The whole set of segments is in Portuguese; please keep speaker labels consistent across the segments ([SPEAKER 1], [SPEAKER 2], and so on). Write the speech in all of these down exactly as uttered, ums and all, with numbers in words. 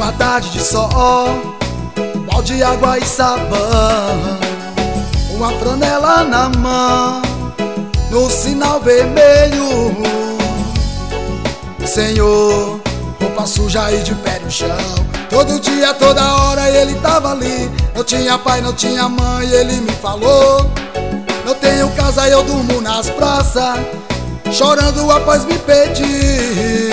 [SPEAKER 1] Uma tarde de sol, um balde de água e sabão, uma franela na mão, no sinal vermelho. Senhor, roupa suja e de pé no chão. Todo dia, toda hora ele tava ali. Não tinha pai, não tinha mãe, ele me falou: não tenho casa, eu durmo nas praças, chorando após me pedir.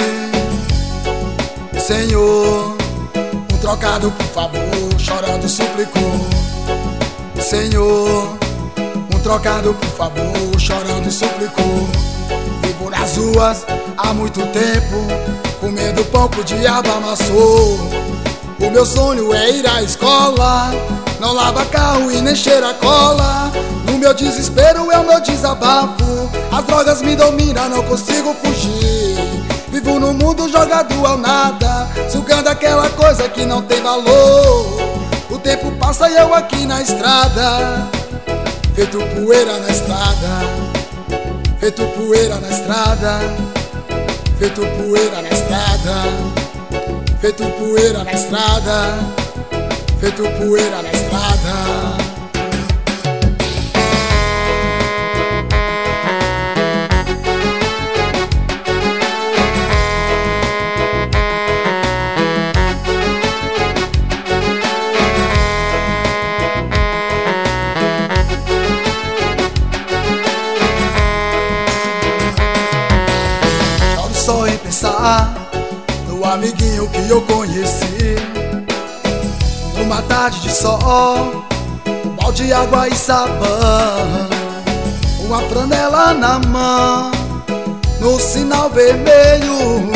[SPEAKER 1] Senhor, um trocado por favor, chorando suplicou. Senhor, um trocado por favor, chorando suplicou. Vivo nas ruas há muito tempo, comendo pão que o diabo amassou. O meu sonho é ir à escola, não lava carro e nem cheira cola. No meu desespero é o meu desabafo, as drogas me dominam, não consigo fugir. Vivo no mundo jogado ao nada, sugando aquela coisa que não tem valor. O tempo passa e eu aqui na estrada, feito poeira na estrada, feito poeira na estrada, feito poeira na estrada, feito poeira na estrada, feito poeira na estrada. Só em pensar no amiguinho que eu conheci, numa tarde de sol, um balde de água e sabão, uma franela na mão, no sinal vermelho.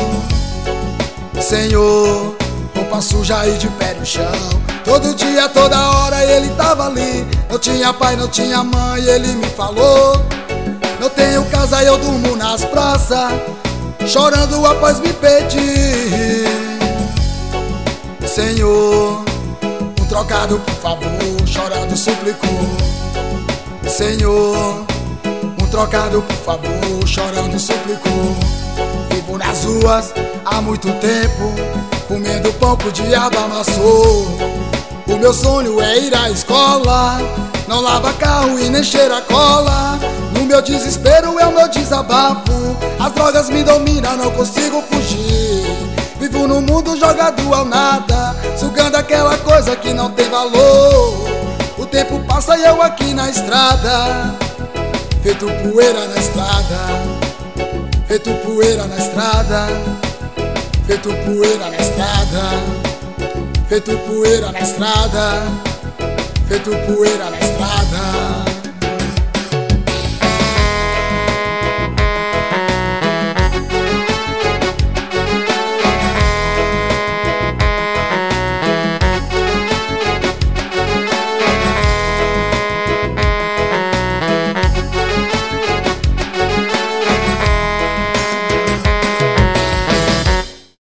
[SPEAKER 1] Senhor, roupa suja e de pé no chão. Todo dia, toda hora ele tava ali. Não tinha pai, não tinha mãe, ele me falou: não tenho casa, eu durmo nas praças, chorando após me pedir. Senhor, um trocado por favor, chorando suplicou. Senhor, um trocado por favor, chorando suplicou. Vivo nas ruas há muito tempo, comendo pão que o diabo amassou. O meu sonho é ir à escola, não lava carro e nem cheira cola. No meu desespero é o meu desabafo, as drogas me dominam, não consigo fugir. Vivo no mundo jogado ao nada, sugando aquela coisa que não tem valor. O tempo passa e eu aqui na estrada, feito poeira na estrada, feito poeira na estrada, feito poeira na estrada, feito poeira na estrada, feito poeira na estrada.